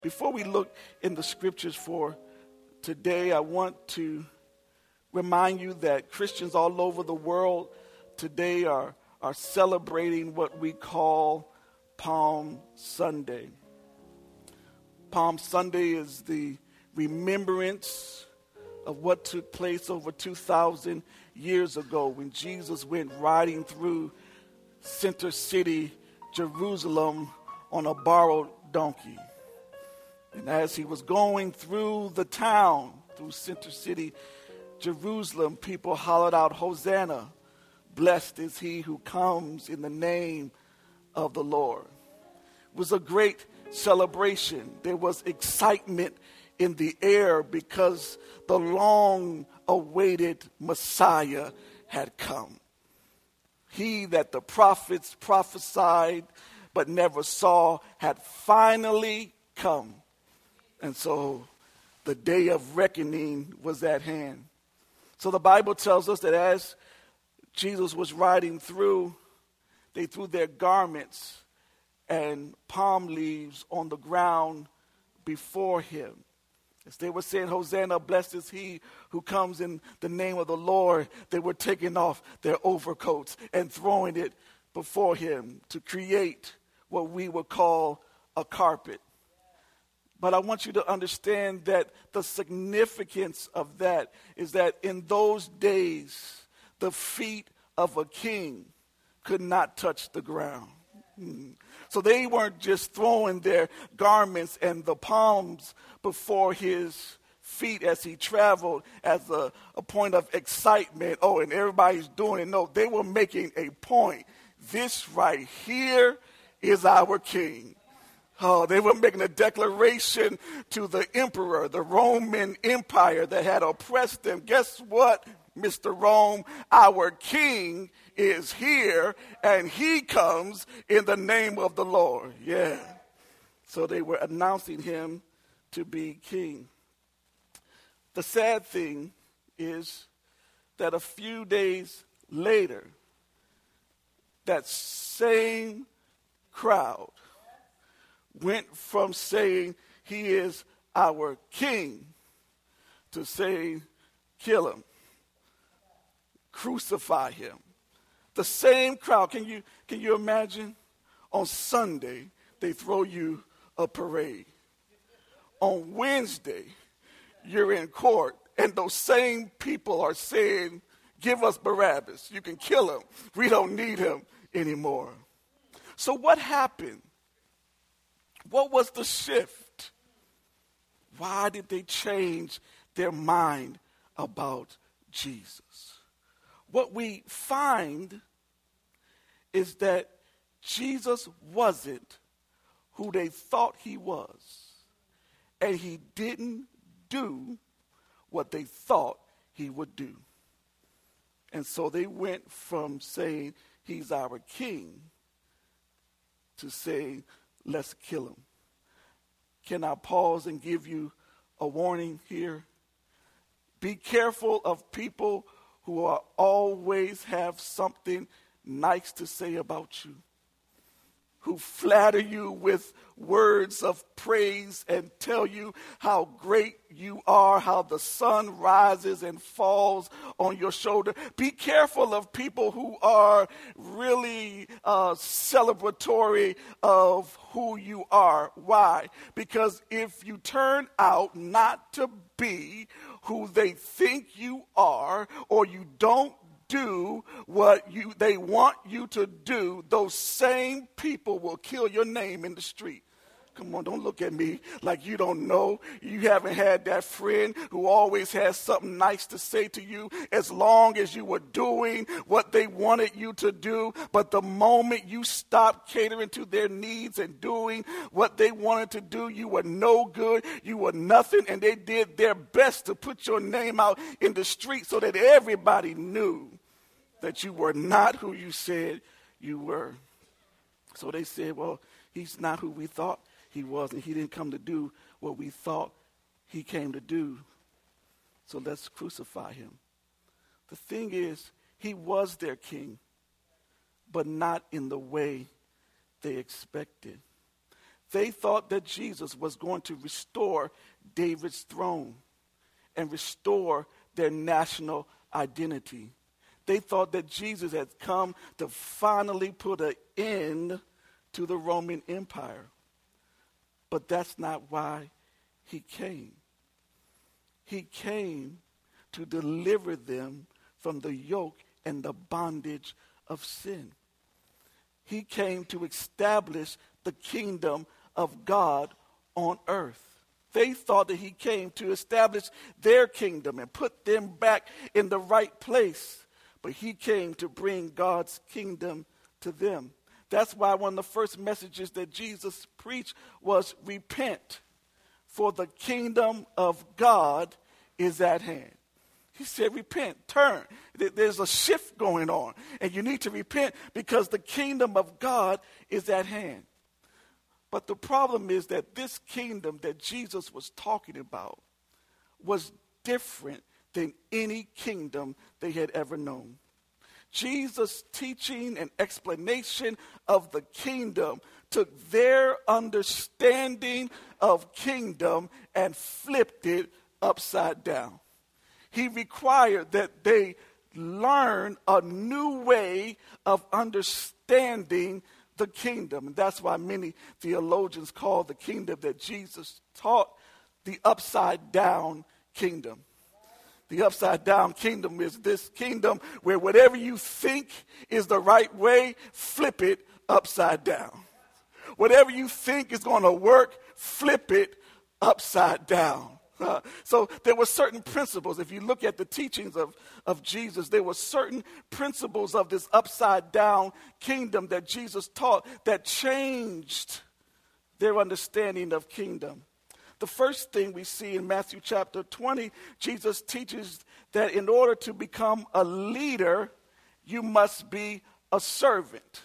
Before we look in the scriptures for today, I want to remind you that Christians all over the world today are celebrating what we call Palm Sunday. Palm Sunday is the remembrance of what took place over 2,000 years ago when Jesus went riding through Center City, Jerusalem, on a borrowed donkey. And as he was going through the town, through Center City, Jerusalem, people hollered out, "Hosanna, blessed is he who comes in the name of the Lord." It was a great celebration. There was excitement in the air because the long-awaited Messiah had come. He that the prophets prophesied but never saw had finally come. And so the day of reckoning was at hand. So the Bible tells us that as Jesus was riding through, they threw their garments and palm leaves on the ground before him. As they were saying, "Hosanna, blessed is he who comes in the name of the Lord," they were taking off their overcoats and throwing it before him to create what we would call a carpet. But I want you to understand that the significance of that is that in those days, the feet of a king could not touch the ground. So they weren't just throwing their garments and the palms before his feet as he traveled as a point of excitement. Oh, and everybody's doing it. No, they were making a point. This right here is our king. Oh, they were making a declaration to the emperor, the Roman Empire that had oppressed them. Guess what, Mr. Rome? Our king is here, and he comes in the name of the Lord. Yeah. So they were announcing him to be king. The sad thing is that a few days later, that same crowd went from saying he is our king to saying kill him, crucify him. The same crowd. Can you imagine? On Sunday, they throw you a parade. On Wednesday, you're in court, and those same people are saying, "Give us Barabbas. You can kill him. We don't need him anymore." So what happened? What was the shift? Why did they change their mind about Jesus? What we find is that Jesus wasn't who they thought he was, and he didn't do what they thought he would do. And so they went from saying he's our king to saying let's kill him. Can I pause and give you a warning here? Be careful of people who are always have something nice to say about you, who flatter you with words of praise and tell you how great you are, how the sun rises and falls on your shoulder. Be careful of people who are really celebratory of who you are. Why? Because if you turn out not to be who they think you are, or you don't do what they want you to do, those same people will kill your name in the street. Come on, don't look at me like you don't know. You haven't had that friend who always has something nice to say to you as long as you were doing what they wanted you to do. But the moment you stopped catering to their needs and doing what they wanted to do, you were no good, you were nothing, and they did their best to put your name out in the street so that everybody knew that you were not who you said you were. So they said, well, he's not who we thought he was, and he didn't come to do what we thought he came to do. So let's crucify him. The thing is, he was their king, but not in the way they expected. They thought that Jesus was going to restore David's throne and restore their national identity. They thought that Jesus had come to finally put an end to the Roman Empire. But that's not why he came. He came to deliver them from the yoke and the bondage of sin. He came to establish the kingdom of God on earth. They thought that he came to establish their kingdom and put them back in the right place. But he came to bring God's kingdom to them. That's why one of the first messages that Jesus preached was repent, for the kingdom of God is at hand. He said, repent, turn. There's a shift going on, and you need to repent because the kingdom of God is at hand. But the problem is that this kingdom that Jesus was talking about was different than any kingdom they had ever known. Jesus' teaching and explanation of the kingdom took their understanding of kingdom and flipped it upside down. He required that they learn a new way of understanding the kingdom. And that's why many theologians call the kingdom that Jesus taught the upside down kingdom. The upside down kingdom is this kingdom where whatever you think is the right way, flip it upside down. Whatever you think is going to work, flip it upside down. So there were certain principles. If you look at the teachings of Jesus, there were certain principles of this upside down kingdom that Jesus taught that changed their understanding of kingdom. The first thing we see in Matthew chapter 20, Jesus teaches that in order to become a leader, you must be a servant.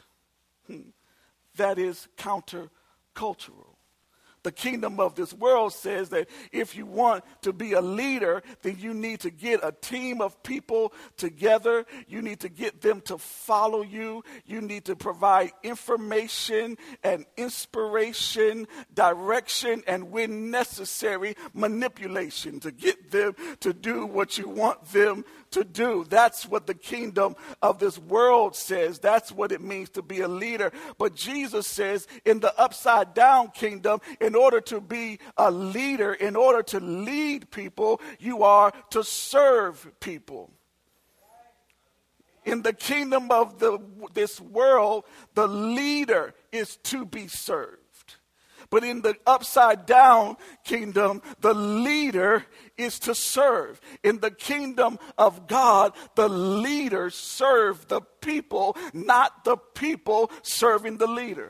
That is countercultural. The kingdom of this world says that if you want to be a leader, then you need to get a team of people together. You need to get them to follow you. You need to provide information and inspiration, direction, and when necessary, manipulation to get them to do what you want them to do. That's what the kingdom of this world says. That's what it means to be a leader. But Jesus says in the upside down kingdom, in order to be a leader, in order to lead people, you are to serve people. In the kingdom of this world, the leader is to be served. But in the upside down kingdom, the leader is to serve. In the kingdom of God, the leaders serve the people, not the people serving the leader.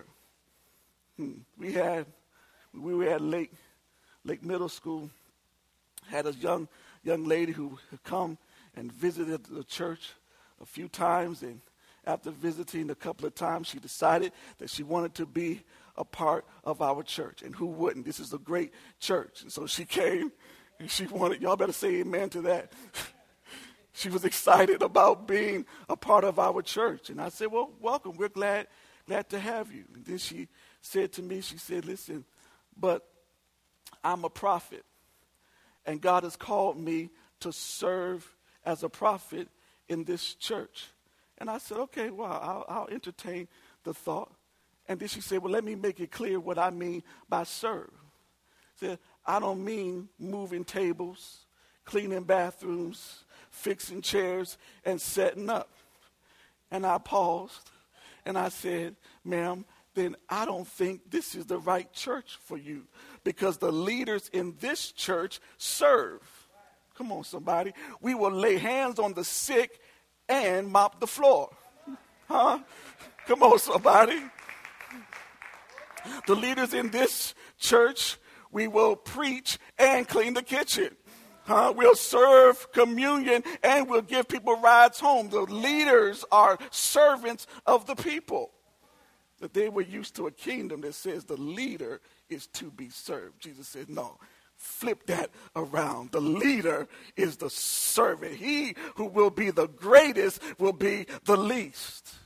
We were at Lake Middle School, had a young lady who had come and visited the church a few times, and after visiting a couple of times, she decided that she wanted to be a part of our church. And who wouldn't? This is a great church. And so she came, and she wanted, y'all better say amen to that. She was excited about being a part of our church. And I said, well, welcome. We're glad to have you. And then she said to me, she said, listen, but I'm a prophet, and God has called me to serve as a prophet in this church. And I said, okay, well, I'll entertain the thought. And then she said, well, let me make it clear what I mean by serve. She said, I don't mean moving tables, cleaning bathrooms, fixing chairs, and setting up. And I paused, and I said, ma'am, then I don't think this is the right church for you, because the leaders in this church serve. Come on, somebody. We will lay hands on the sick and mop the floor. Huh? Come on, somebody. The leaders in this church, we will preach and clean the kitchen. We'll serve communion and we'll give people rides home. The leaders are servants of the people. That they were used to a kingdom that says the leader is to be served. Jesus said, no, flip that around. The leader is the servant. He who will be the greatest will be the least.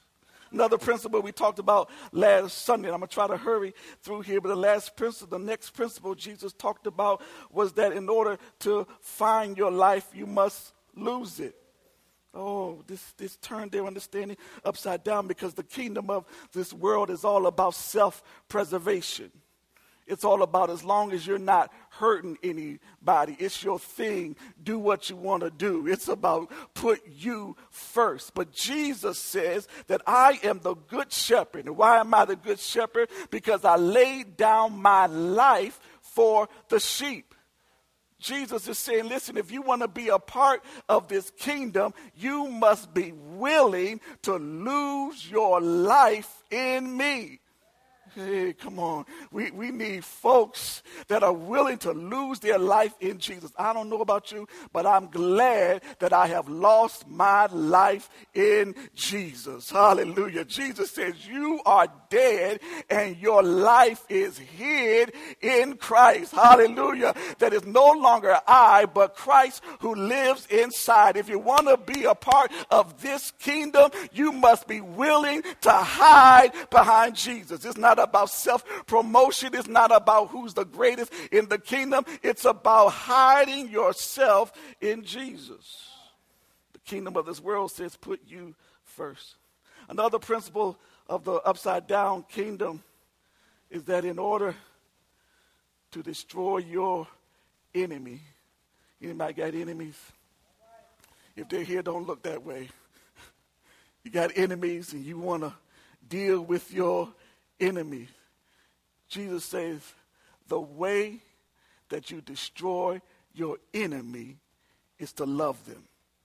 Another principle we talked about last Sunday, and I'm going to try to hurry through here, but the next principle Jesus talked about was that in order to find your life, you must lose it. Oh, this turned their understanding upside down, because the kingdom of this world is all about self-preservation. It's all about, as long as you're not hurting anybody, it's your thing, do what you want to do. It's about put you first. But Jesus says that I am the good shepherd. And why am I the good shepherd? Because I laid down my life for the sheep. Jesus is saying, listen, if you want to be a part of this kingdom, you must be willing to lose your life in me. Hey, come on. We need folks that are willing to lose their life in Jesus. I don't know about you, but I'm glad that I have lost my life in Jesus. Hallelujah. Jesus says you are dead and your life is hid in Christ. Hallelujah. That is no longer I, but Christ who lives inside. If you want to be a part of this kingdom, you must be willing to hide behind Jesus. It's not about self-promotion. It's not about who's the greatest in the kingdom. It's about hiding yourself in Jesus. The kingdom of this world says put you first. Another principle of the upside down kingdom is that in order to destroy your enemy, anybody got enemies? If they're here, don't look that way. You got enemies and you want to deal with your enemy. Jesus says the way that you destroy your enemy is to love them.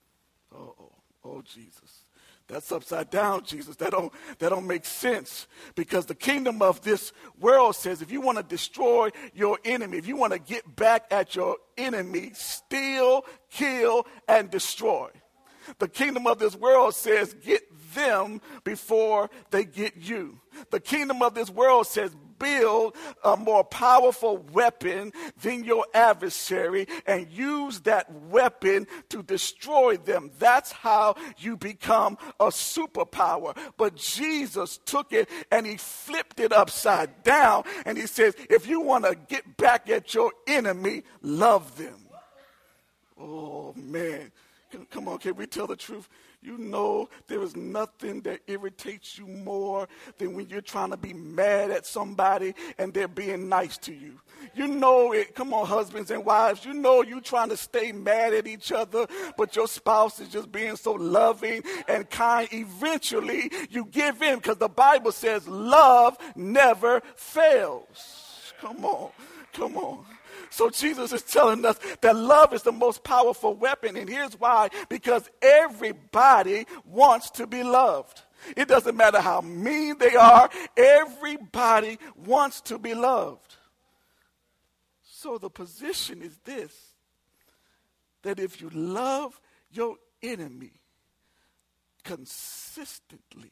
Oh, Jesus. That's upside down, Jesus. That don't make sense, because the kingdom of this world says if you want to destroy your enemy, if you want to get back at your enemy, steal, kill, and destroy. The kingdom of this world says get them before they get you. The kingdom of this world says build a more powerful weapon than your adversary and use that weapon to destroy them. That's how you become a superpower. But Jesus took it and he flipped it upside down, and he says, if you want to get back at your enemy, love them. Oh, man. Come on, can we tell the truth? You know there is nothing that irritates you more than when you're trying to be mad at somebody and they're being nice to you. You know it. Come on, husbands and wives. You know you're trying to stay mad at each other, but your spouse is just being so loving and kind. Eventually, you give in, because the Bible says love never fails. Come on. Come on. So Jesus is telling us that love is the most powerful weapon. And here's why. Because everybody wants to be loved. It doesn't matter how mean they are. Everybody wants to be loved. So the position is this, that if you love your enemy consistently,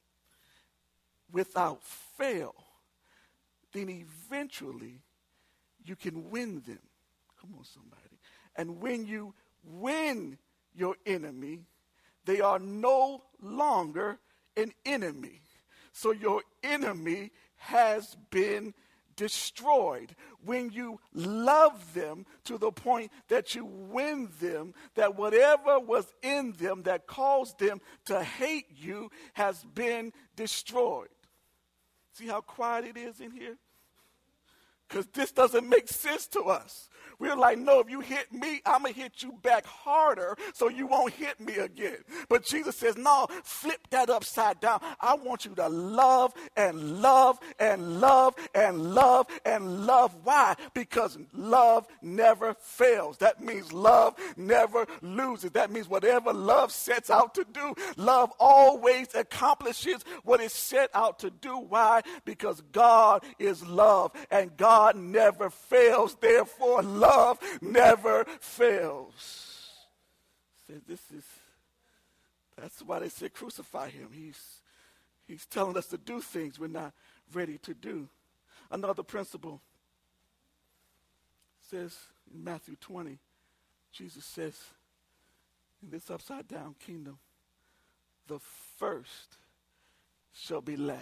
without fail, then eventually you can win them. Come on, somebody. And when you win your enemy, they are no longer an enemy. So your enemy has been destroyed. When you love them to the point that you win them, that whatever was in them that caused them to hate you has been destroyed. See how quiet it is in here? Because this doesn't make sense to us. We're like, no, if you hit me, I'm going to hit you back harder so you won't hit me again. But Jesus says, no, flip that upside down. I want you to love and love and love and love and love. Why? Because love never fails. That means love never loses. That means whatever love sets out to do, love always accomplishes what it set out to do. Why? Because God is love and God never fails. Therefore, love never fails. That's why they said crucify him. He's telling us to do things we're not ready to do. Another principle says in Matthew 20, Jesus says, in this upside down kingdom, the first shall be last.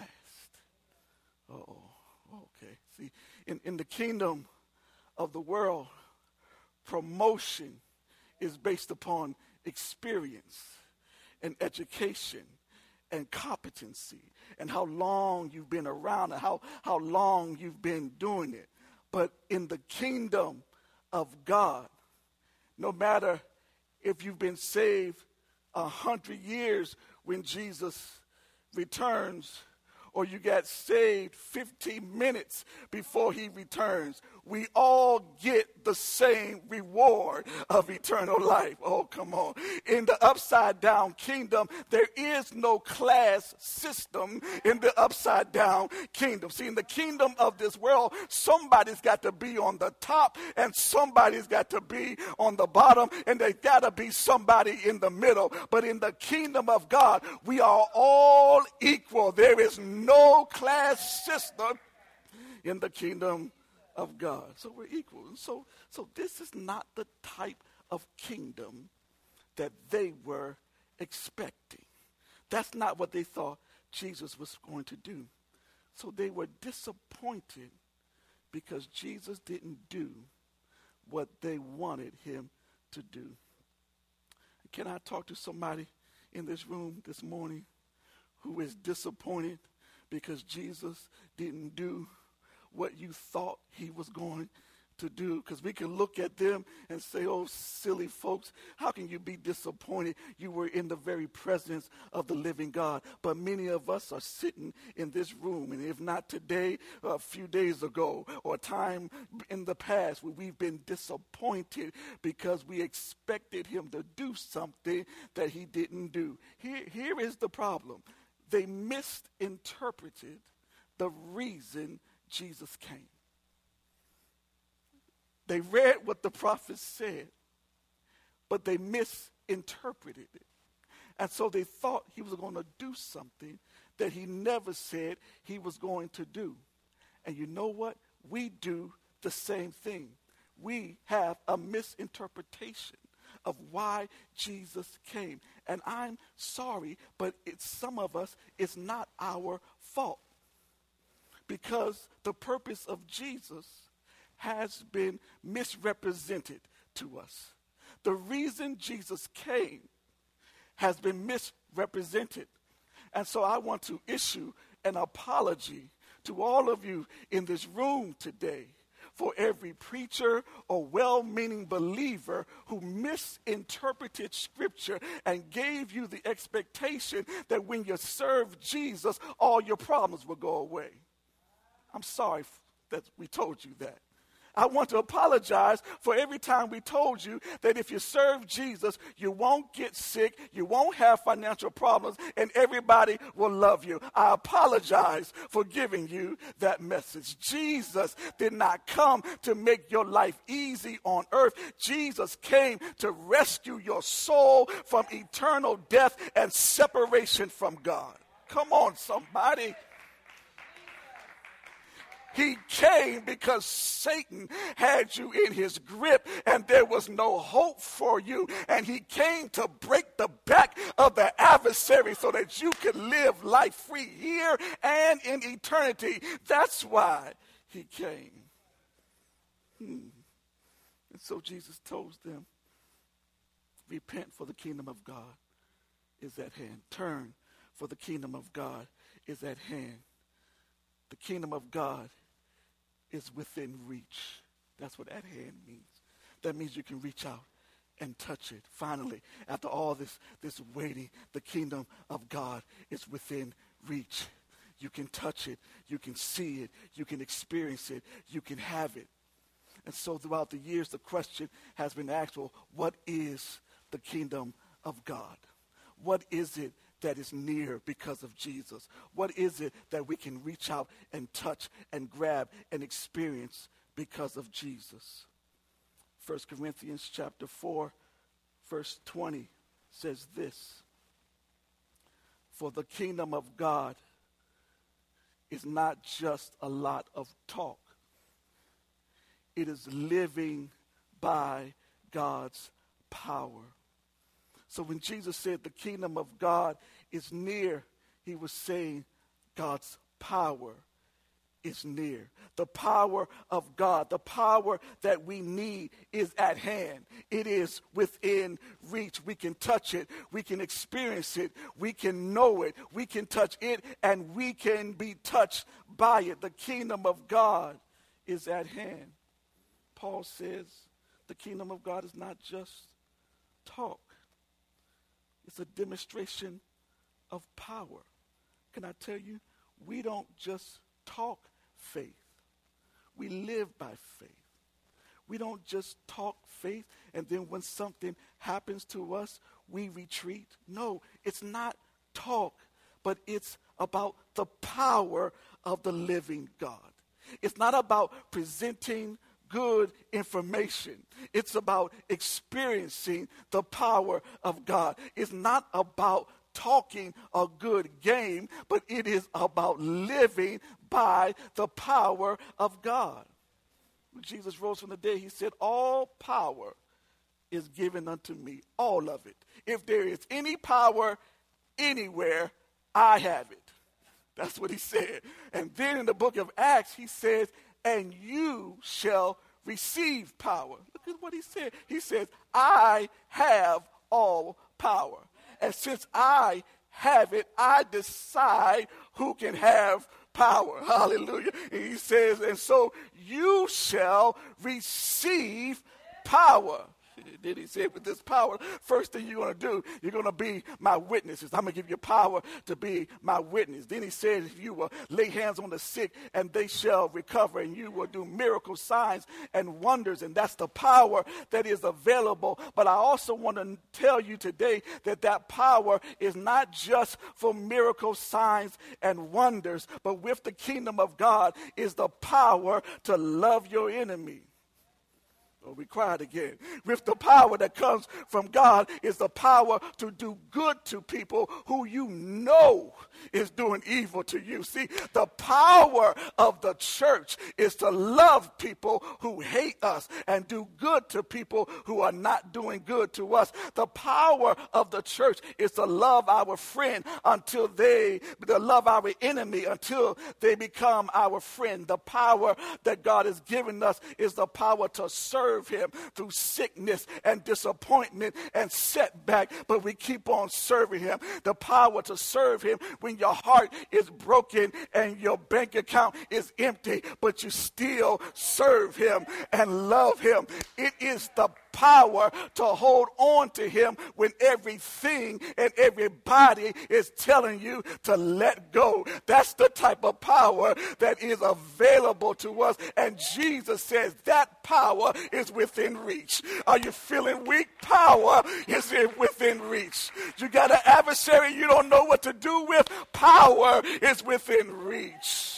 Oh, okay. See, in the kingdom of the world, promotion is based upon experience and education and competency and how long you've been around and how long you've been doing it. But in the kingdom of God, no matter if you've been saved 100 years when Jesus returns, or you got saved 15 minutes before he returns, we all get the same reward of eternal life. Oh, come on. In the upside down kingdom, there is no class system in the upside down kingdom. See, in the kingdom of this world, somebody's got to be on the top and somebody's got to be on the bottom, and there's got to be somebody in the middle. But in the kingdom of God, we are all equal. There is no class system in the kingdom of God. So we're equal. So this is not the type of kingdom that they were expecting. That's not what they thought Jesus was going to do. So they were disappointed because Jesus didn't do what they wanted him to do. Can I talk to somebody in this room this morning who is disappointed because Jesus didn't do what you thought he was going to do? Because we can look at them and say, oh, silly folks, how can you be disappointed? You were in the very presence of the living God. But many of us are sitting in this room, and if not today, a few days ago, or a time in the past where we've been disappointed because we expected him to do something that he didn't do. Here is the problem. They misinterpreted the reason Jesus came. They read what the prophets said, but they misinterpreted it. And so they thought he was going to do something that he never said he was going to do. And you know what? We do the same thing. We have a misinterpretation of why Jesus came. And I'm sorry, but some of us, it's not our fault. Because the purpose of Jesus has been misrepresented to us. The reason Jesus came has been misrepresented. And so I want to issue an apology to all of you in this room today for every preacher or well-meaning believer who misinterpreted Scripture and gave you the expectation that when you serve Jesus, all your problems will go away. I'm sorry that we told you that. I want to apologize for every time we told you that if you serve Jesus, you won't get sick, you won't have financial problems, and everybody will love you. I apologize for giving you that message. Jesus did not come to make your life easy on earth. Jesus came to rescue your soul from eternal death and separation from God. Come on, somebody. He came because Satan had you in his grip and there was no hope for you. And he came to break the back of the adversary so that you could live life free here and in eternity. That's why he came. And so Jesus told them, repent, for the kingdom of God is at hand. Turn, for the kingdom of God is at hand. The kingdom of God is within reach. That's what at hand means. That means you can reach out and touch it. Finally, after all this waiting, the kingdom of God is within reach. You can touch it. You can see it. You can experience it. You can have it. And so throughout the years, the question has been asked, well, what is the kingdom of God? What is it that is near because of Jesus? What is it that we can reach out and touch and grab and experience because of Jesus? 1 Corinthians chapter 4, verse 20 says this: for the kingdom of God is not just a lot of talk. It is living by God's power. So when Jesus said the kingdom of God is near, he was saying God's power is near. The power of God, the power that we need is at hand. It is within reach. We can touch it. We can experience it. We can know it. We can touch it, and we can be touched by it. The kingdom of God is at hand. Paul says the kingdom of God is not just talk. It's a demonstration of power. Can I tell you, we don't just talk faith. We live by faith. We don't just talk faith and then when something happens to us, we retreat. No, it's not talk, but it's about the power of the living God. It's not about presenting good information. It's about experiencing the power of God. It's not about talking a good game, but it is about living by the power of God. When Jesus rose from the dead, he said, all power is given unto me, all of it. If there is any power anywhere, I have it. That's what he said. And then in the book of Acts, he says, and you shall receive power. Look at what he said. He says, I have all power. And since I have it, I decide who can have power. Hallelujah. And he says, and so you shall receive power. Then he said, with this power, first thing you're going to do, you're going to be my witnesses. I'm going to give you power to be my witness. Then he said, you will lay hands on the sick and they shall recover, and you will do miracle signs and wonders. And that's the power that is available. But I also want to tell you today that that power is not just for miracle signs and wonders, but with the kingdom of God is the power to love your enemy. Oh, we cried again. With the power that comes from God is the power to do good to people who you know is doing evil to you. See, the power of the church is to love people who hate us and do good to people who are not doing good to us. The power of the church is to love our friend to love our enemy until they become our friend. The power that God has given us is the power to serve him through sickness and disappointment and setback, but we keep on serving him. The power to serve him when your heart is broken and your bank account is empty, but you still serve him and love him. It is the power to hold on to him when everything and everybody is telling you to let go. That's the type of power that is available to us. And Jesus says that power is within reach. Are you feeling weak? Power is within reach. You got an adversary you don't know what to do with? Power is within reach.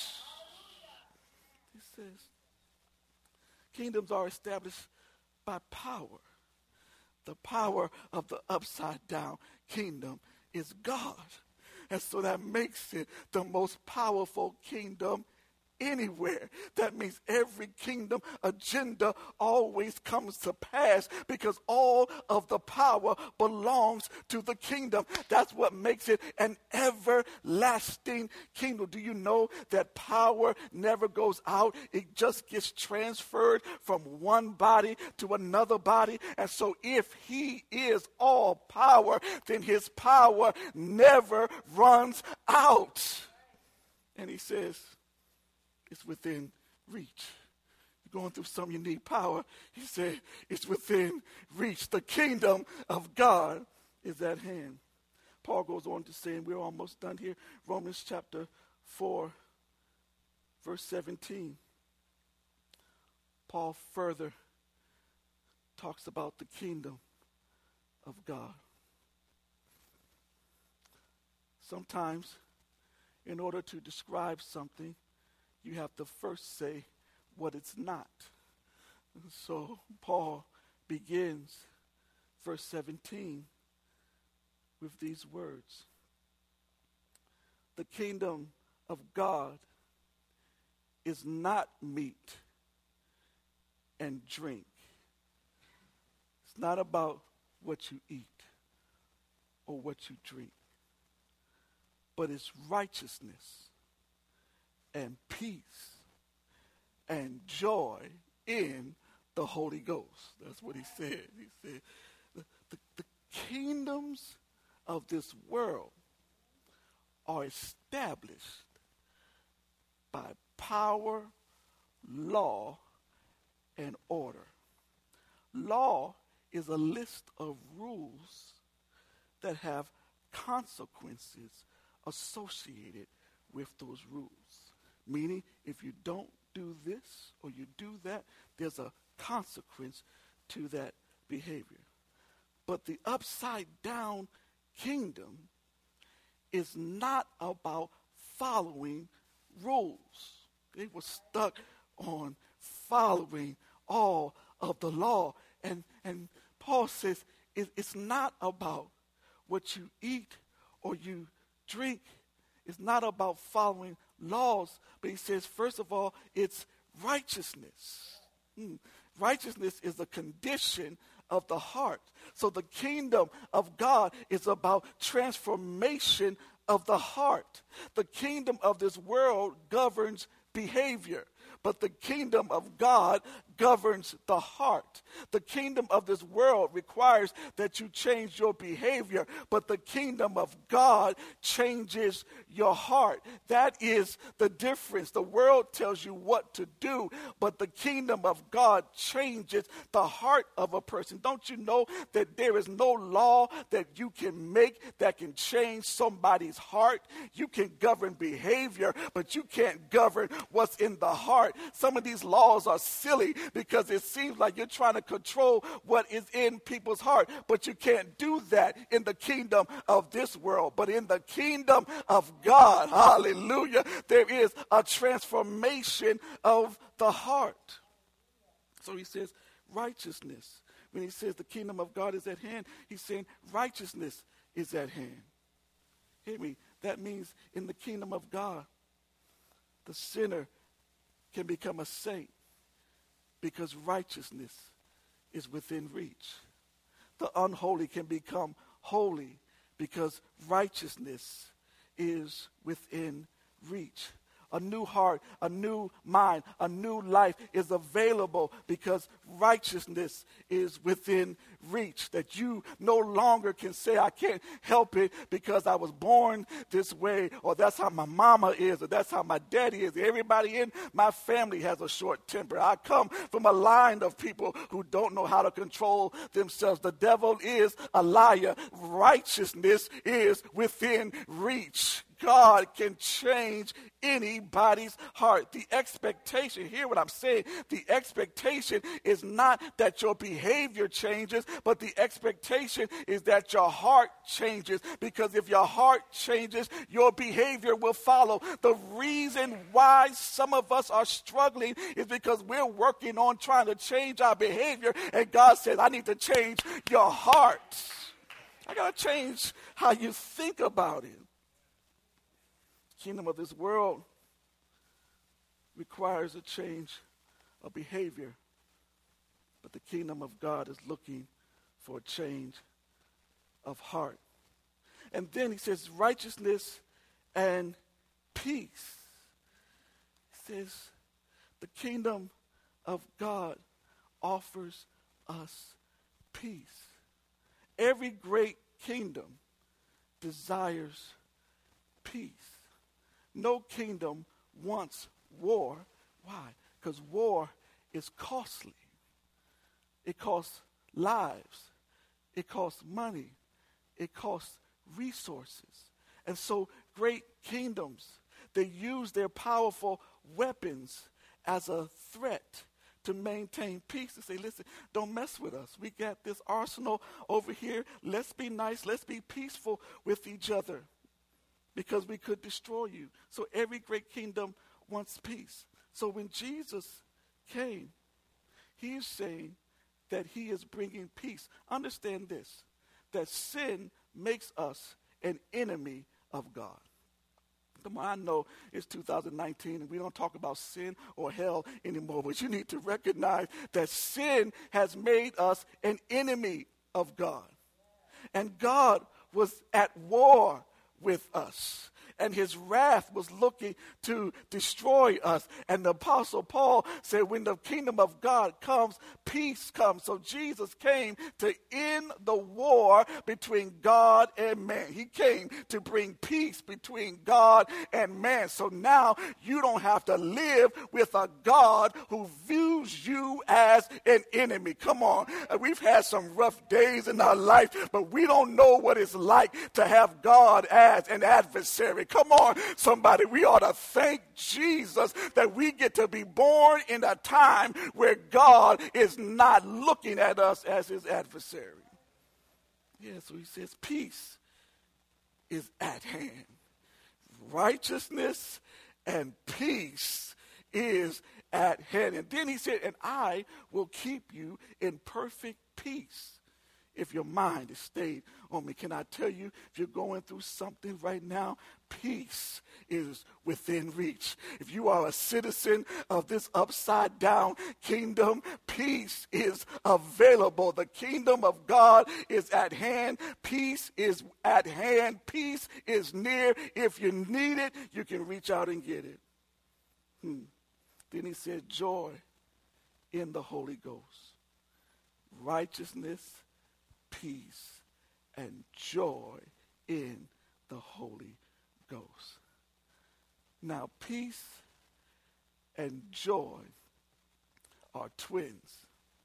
He says, kingdoms are established by power. The power of the upside down kingdom is God. And so that makes it the most powerful kingdom anywhere. That means every kingdom agenda always comes to pass because all of the power belongs to the kingdom. That's what makes it an everlasting kingdom. Do you know that power never goes out? It just gets transferred from one body to another body. And so if he is all power, then his power never runs out. And he says, it's within reach. You're going through something, you need power. He said, it's within reach. The kingdom of God is at hand. Paul goes on to say, and we're almost done here, Romans chapter 4, verse 17. Paul further talks about the kingdom of God. Sometimes, in order to describe something, you have to first say what it's not. And so Paul begins verse 17 with these words. The kingdom of God is not meat and drink. It's not about what you eat or what you drink, but it's righteousness and peace and joy in the Holy Ghost. That's what he said. He said, the kingdoms of this world are established by power, law, and order. Law is a list of rules that have consequences associated with those rules. Meaning, if you don't do this or you do that, there's a consequence to that behavior. But the upside down kingdom is not about following rules. They were stuck on following all of the law. And Paul says it's not about what you eat or you drink. It's not about following laws. But he says, first of all, it's righteousness. Righteousness is a condition of the heart. So the kingdom of God is about transformation of the heart. The kingdom of this world governs behavior, but the kingdom of God governs the heart. The kingdom of this world requires that you change your behavior, but the kingdom of God changes your heart. That is the difference. The world tells you what to do, but the kingdom of God changes the heart of a person. Don't you know that there is no law that you can make that can change somebody's heart? You can govern behavior, but you can't govern what's in the heart. Some of these laws are silly because it seems like you're trying to control what is in people's heart, but you can't do that in the kingdom of this world. But in the kingdom of God, hallelujah, there is a transformation of the heart. So he says righteousness. When he says the kingdom of God is at hand, he's saying righteousness is at hand. Hear me. That means in the kingdom of God, the sinner can become a saint because righteousness is within reach. The unholy can become holy because righteousness is within reach. A new heart, a new mind, a new life is available because righteousness is within reach. That you no longer can say, I can't help it because I was born this way, or that's how my mama is, or that's how my daddy is. Everybody in my family has a short temper. I come from a line of people who don't know how to control themselves. The devil is a liar. Righteousness is within reach. God can change anybody's heart. The expectation, hear what I'm saying, the expectation is not that your behavior changes, but the expectation is that your heart changes, because if your heart changes, your behavior will follow. The reason why some of us are struggling is because we're working on trying to change our behavior, and God says, I need to change your heart. I got to change how you think about it. Kingdom of this world requires a change of behavior, but the kingdom of God is looking for a change of heart. And then he says righteousness and peace. He says the kingdom of God offers us peace. Every great kingdom desires peace. No kingdom wants war. Why? Because war is costly. It costs lives. It costs money. It costs resources. And so great kingdoms, they use their powerful weapons as a threat to maintain peace, and say, listen, don't mess with us. We got this arsenal over here. Let's be nice. Let's be peaceful with each other, because we could destroy you. So every great kingdom wants peace. So when Jesus came, he is saying that he is bringing peace. Understand this, that sin makes us an enemy of God. Come on, I know it's 2019 and we don't talk about sin or hell anymore, but you need to recognize that sin has made us an enemy of God. And God was at war with us. and his wrath was looking to destroy us. And the Apostle Paul said, when the kingdom of God comes, peace comes. So Jesus came to end the war between God and man. He came to bring peace between God and man. So now you don't have to live with a God who views you as an enemy. Come on. We've had some rough days in our life, but we don't know what it's like to have God as an adversary. Come on, somebody. We ought to thank Jesus that we get to be born in a time where God is not looking at us as his adversary. Yeah, so he says peace is at hand. Righteousness and peace is at hand. And then he said, and I will keep you in perfect peace if your mind is stayed on me. Can I tell you, if you're going through something right now, peace is within reach. If you are a citizen of this upside down kingdom, peace is available. The kingdom of God is at hand. Peace is at hand. Peace is near. If you need it, you can reach out and get it. Then he said, joy in the Holy Ghost, righteousness, peace, and joy in the Holy Ghost. Now, peace and joy are twins,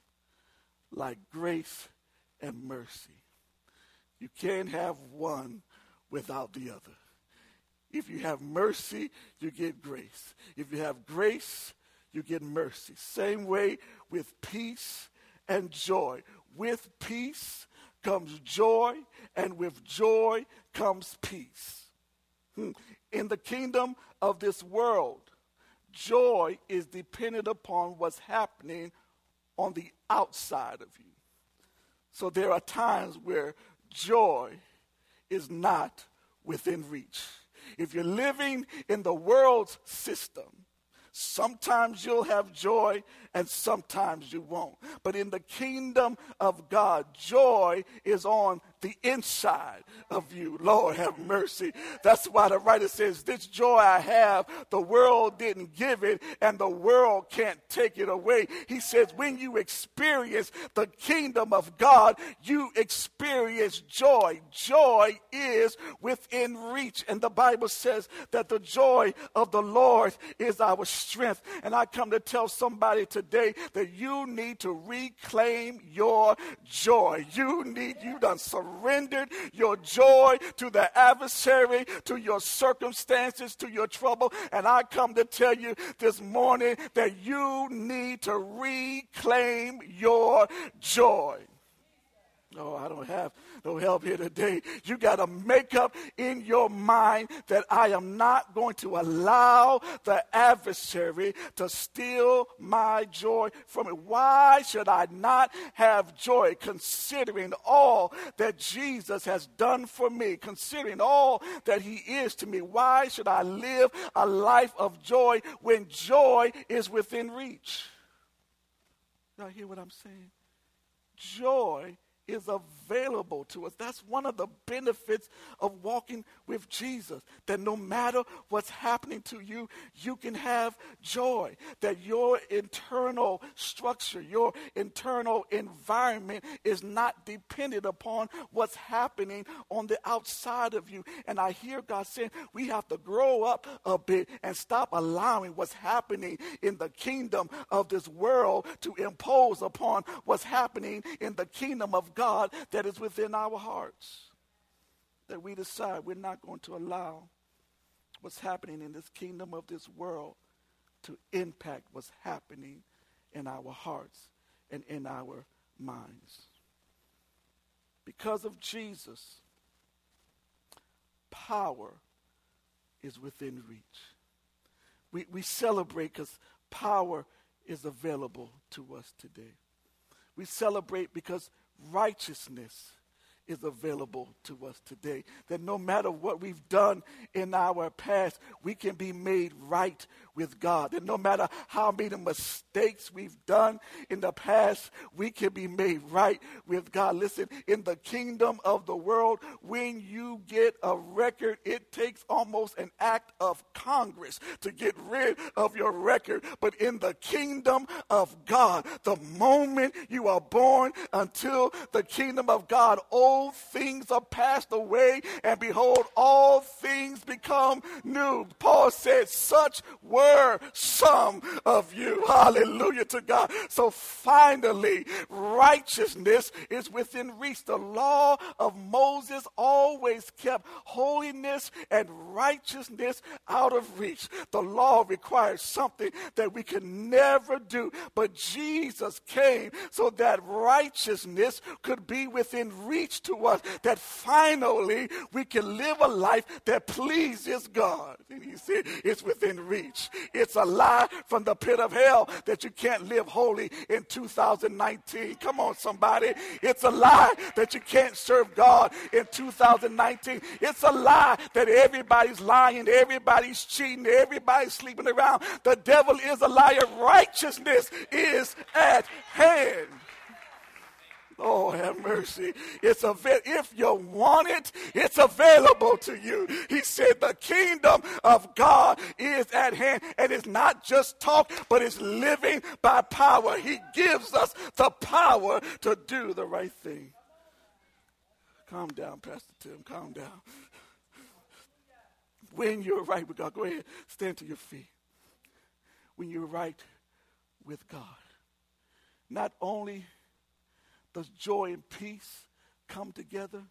like grace and mercy. You can't have one without the other. If you have mercy, you get grace. If you have grace, you get mercy. Same way with peace and joy. With peace comes joy, and with joy comes peace. In the kingdom of this world, joy is dependent upon what's happening on the outside of you. So there are times where joy is not within reach. If you're living in the world's system, sometimes you'll have joy and sometimes you won't. But in the kingdom of God, joy is on the inside of you. Lord, have mercy. That's why the writer says, this joy I have, the world didn't give it and the world can't take it away. He says, when you experience the kingdom of God, you experience joy. Joy is within reach. And the Bible says that the joy of the Lord is our strength. And I come to tell somebody today that you need to reclaim your joy. You done surrendered your joy to the adversary, to your circumstances, to your trouble. And I come to tell you this morning that you need to reclaim your joy. No, I don't have no help here today. You got to make up in your mind that I am not going to allow the adversary to steal my joy from me. Why should I not have joy considering all that Jesus has done for me, considering all that he is to me? Why should I live a life of joy when joy is within reach? Y'all hear what I'm saying? Joy is available to us. That's one of the benefits of walking with Jesus, that no matter what's happening to you, you can have joy, that your internal structure, your internal environment is not dependent upon what's happening on the outside of you. And I hear God saying we have to grow up a bit and stop allowing what's happening in the kingdom of this world to impose upon what's happening in the kingdom of God that is within our hearts. That we decide we're not going to allow what's happening in this kingdom of this world to impact what's happening in our hearts and in our minds. Because of Jesus, power is within reach. We celebrate because power is available to us today. We celebrate because righteousness is available to us today. That no matter what we've done in our past, we can be made right with God. And no matter how many mistakes we've done in the past, we can be made right with God. Listen, in the kingdom of the world, when you get a record, it takes almost an act of Congress to get rid of your record. But in the kingdom of God, the moment you are born until the kingdom of God, old things are passed away, and behold, all things become new. Paul said, such were some of you. Hallelujah to God. So finally, righteousness is within reach. The law of Moses always kept holiness and righteousness out of reach. The law requires something that we can never do. But Jesus came so that righteousness could be within reach to us, that finally we can live a life that pleases God. And he said it's within reach. It's a lie from the pit of hell that you can't live holy in 2019. Come on, somebody. It's a lie that you can't serve God in 2019. It's a lie that everybody's lying, everybody's cheating, everybody's sleeping around. The devil is a liar. Righteousness is at hand. Oh, have mercy. If you want it, it's available to you. He said the kingdom of God is at hand. And it's not just talk, but it's living by power. He gives us the power to do the right thing. Calm down, Pastor Tim. Calm down. When you're right with God, go ahead, stand to your feet. When you're right with God, not only does joy and peace come together,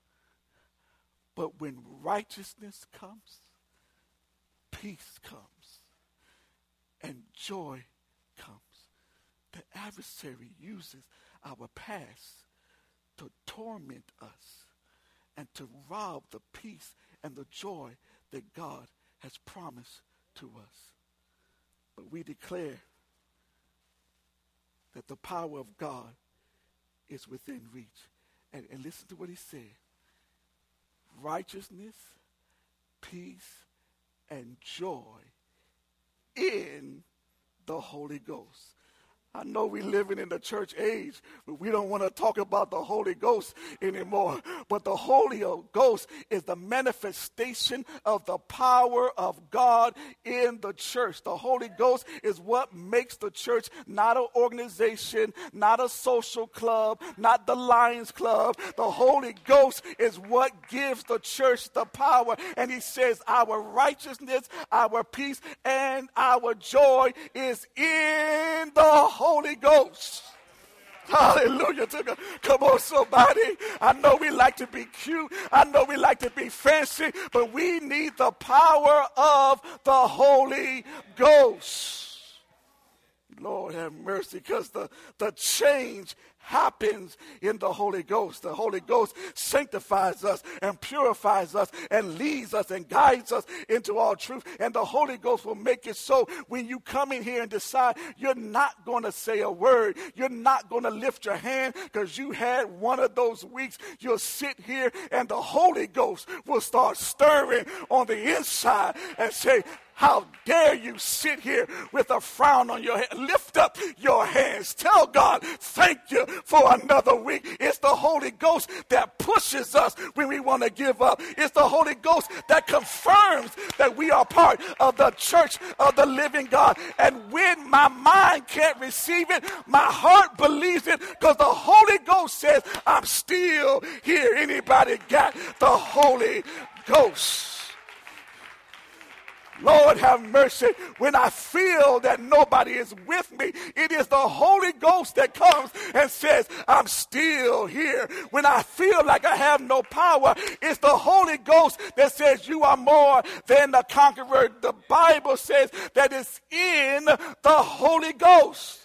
but when righteousness comes, peace comes, and joy comes. The adversary uses our past to torment us and to rob the peace and the joy that God has promised to us. But we declare that the power of God is within reach. And listen to what he said. Righteousness, peace, and joy in the Holy Ghost. I know we're living in the church age, but we don't want to talk about the Holy Ghost anymore. But the Holy Ghost is the manifestation of the power of God in the church. The Holy Ghost is what makes the church not an organization, not a social club, not the Lions Club. The Holy Ghost is what gives the church the power. And he says our righteousness, our peace, and our joy is in the Holy Ghost. Hallelujah to God. Come on, somebody. I know we like to be cute. I know we like to be fancy, but we need the power of the Holy Ghost. Lord have mercy, because the change happens in the Holy Ghost. The Holy Ghost sanctifies us and purifies us and leads us and guides us into all truth. And the Holy Ghost will make it so when you come in here and decide you're not going to say a word, you're not going to lift your hand because you had one of those weeks, you'll sit here and the Holy Ghost will start stirring on the inside and say, how dare you sit here with a frown on your head? Lift up your hands. Tell God, thank you for another week. It's the Holy Ghost that pushes us when we want to give up. It's the Holy Ghost that confirms that we are part of the church of the living God. And when my mind can't receive it, my heart believes it, because the Holy Ghost says, I'm still here. Anybody got the Holy Ghost? Lord have mercy. When I feel that nobody is with me, it is the Holy Ghost that comes and says, I'm still here. When I feel like I have no power, it's the Holy Ghost that says you are more than the conqueror. The Bible says that it's in the Holy Ghost.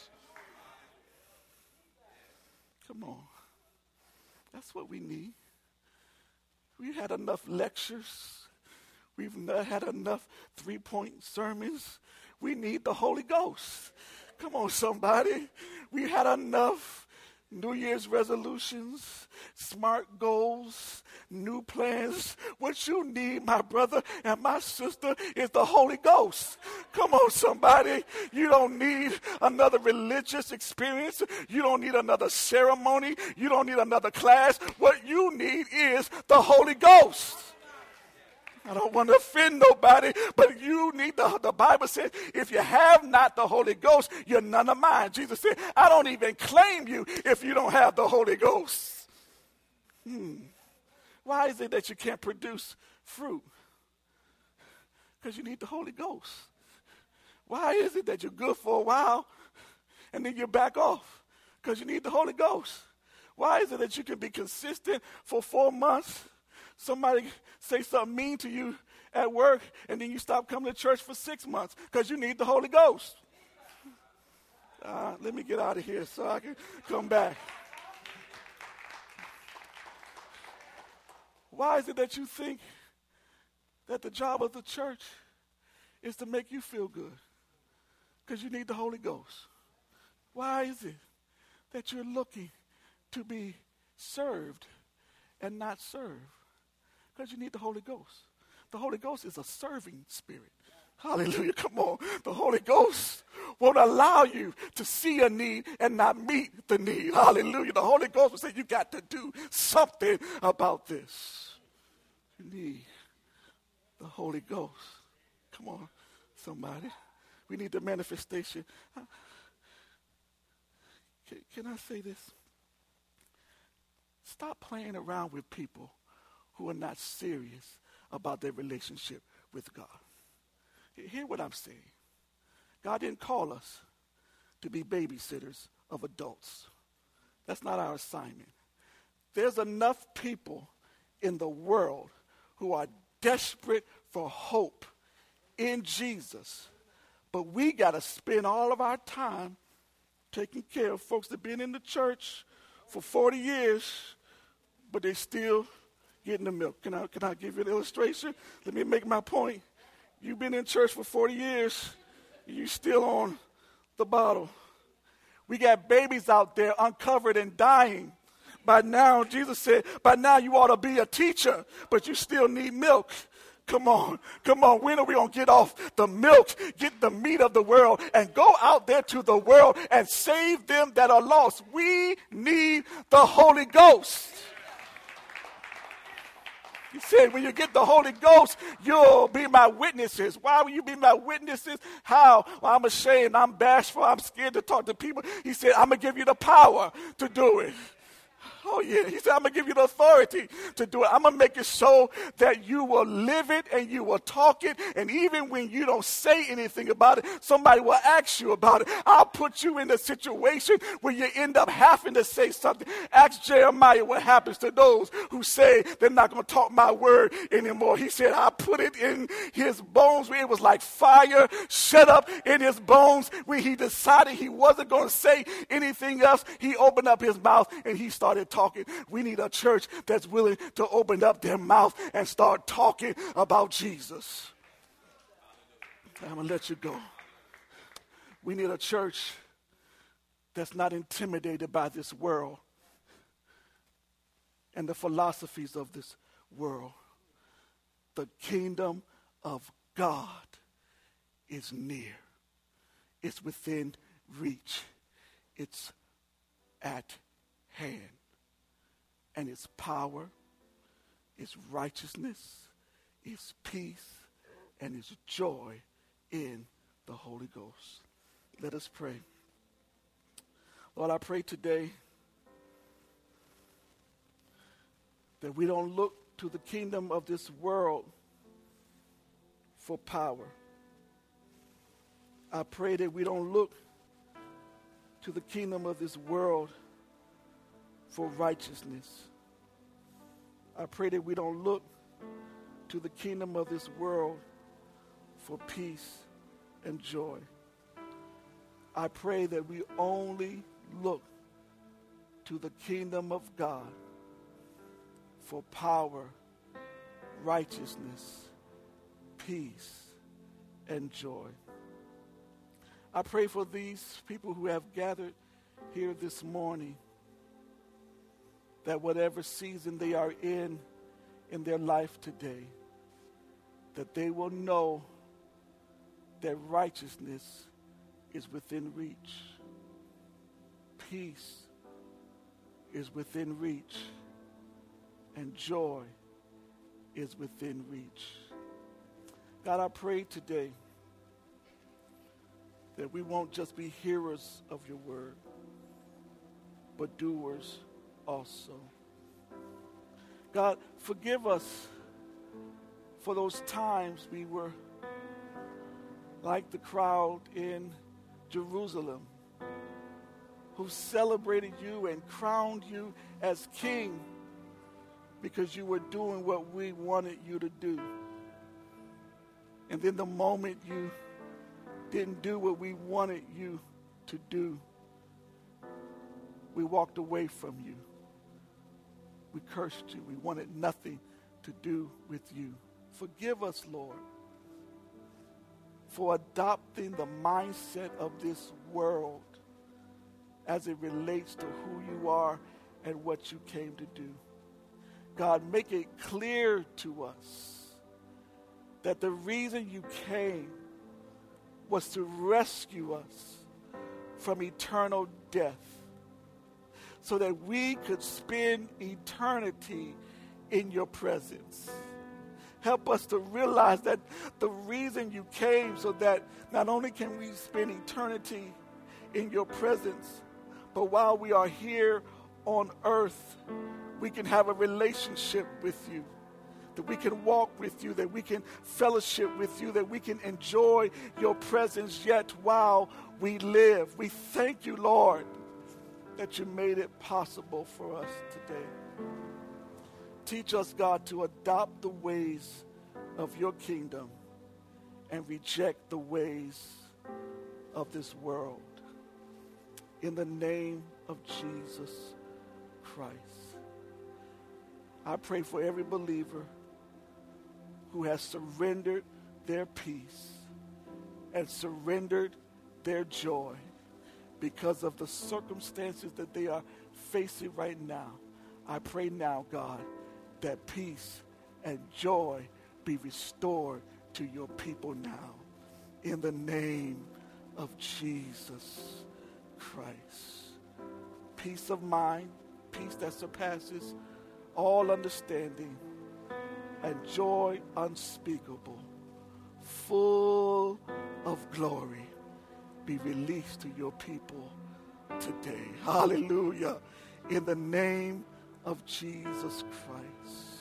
Come on. That's what we need. We had enough lectures. We've not had enough three-point sermons. We need the Holy Ghost. Come on, somebody. We had enough New Year's resolutions, smart goals, new plans. What you need, my brother and my sister, is the Holy Ghost. Come on, somebody. You don't need another religious experience. You don't need another ceremony. You don't need another class. What you need is the Holy Ghost. I don't want to offend nobody, but you need the Bible says, if you have not the Holy Ghost, you're none of mine. Jesus said, I don't even claim you if you don't have the Holy Ghost. Why is it that you can't produce fruit? Because you need the Holy Ghost. Why is it that you're good for a while and then you back off? Because you need the Holy Ghost. Why is it that you can be consistent for 4 months? Somebody say something mean to you at work, and then you stop coming to church for 6 months because you need the Holy Ghost. Let me get out of here so I can come back. Why is it that you think that the job of the church is to make you feel good? Because you need the Holy Ghost. Why is it that you're looking to be served and not serve? Because you need the Holy Ghost. The Holy Ghost is a serving spirit. Hallelujah. Come on. The Holy Ghost won't allow you to see a need and not meet the need. Hallelujah. The Holy Ghost will say, you got to do something about this. You need the Holy Ghost. Come on, somebody. We need the manifestation. Can I say this? Stop playing around with people who are not serious about their relationship with God. Hear what I'm saying. God didn't call us to be babysitters of adults. That's not our assignment. There's enough people in the world who are desperate for hope in Jesus, but we got to spend all of our time taking care of folks that have been in the church for 40 years, but they still getting the milk. Can I give you an illustration? Let me make my point. You've been in church for 40 years. You still on the bottle. We got babies out there uncovered and dying. By now, Jesus said, by now you ought to be a teacher, but you still need milk. Come on. When are we going to get off the milk, get the meat of the world, and go out there to the world and save them that are lost? We need the Holy Ghost. He said, when you get the Holy Ghost, you'll be my witnesses. Why will you be my witnesses? How? Well, I'm ashamed. I'm bashful. I'm scared to talk to people. He said, I'm going to give you the power to do it. Oh, yeah. He said, I'm going to give you the authority to do it. I'm going to make it so that you will live it and you will talk it. And even when you don't say anything about it, somebody will ask you about it. I'll put you in a situation where you end up having to say something. Ask Jeremiah what happens to those who say they're not going to talk my word anymore. He said, I put it in his bones where it was like fire shut up in his bones. When he decided he wasn't going to say anything else, he opened up his mouth and he started talking. We need a church that's willing to open up their mouth and start talking about Jesus. I'm going to let you go. We need a church that's not intimidated by this world and the philosophies of this world. The kingdom of God is near. It's within reach. It's at hand. And its power, its righteousness, its peace, and its joy in the Holy Ghost. Let us pray. Lord, I pray today that we don't look to the kingdom of this world for power. I pray that we don't look to the kingdom of this world for righteousness. I pray that we don't look to the kingdom of this world for peace and joy. I pray that we only look to the kingdom of God for power, righteousness, peace, and joy. I pray for these people who have gathered here this morning that whatever season they are in their life today, that they will know that righteousness is within reach. Peace is within reach. And joy is within reach. God, I pray today that we won't just be hearers of your word, but doers also. God, forgive us for those times we were like the crowd in Jerusalem who celebrated you and crowned you as king because you were doing what we wanted you to do. And then the moment you didn't do what we wanted you to do, we walked away from you. We cursed you. We wanted nothing to do with you. Forgive us, Lord, for adopting the mindset of this world as it relates to who you are and what you came to do. God, make it clear to us that the reason you came was to rescue us from eternal death so that we could spend eternity in your presence. Help us to realize that the reason you came so that not only can we spend eternity in your presence, but while we are here on earth, we can have a relationship with you, that we can walk with you, that we can fellowship with you, that we can enjoy your presence yet while we live. We thank you, Lord, that you made it possible for us today. Teach us, God, to adopt the ways of your kingdom and reject the ways of this world. In the name of Jesus Christ. I pray for every believer who has surrendered their peace and surrendered their joy because of the circumstances that they are facing right now. I pray now, God, that peace and joy be restored to your people now. In the name of Jesus Christ. Peace of mind, peace that surpasses all understanding, and joy unspeakable, full of glory, be released to your people today. Hallelujah. In the name of Jesus Christ.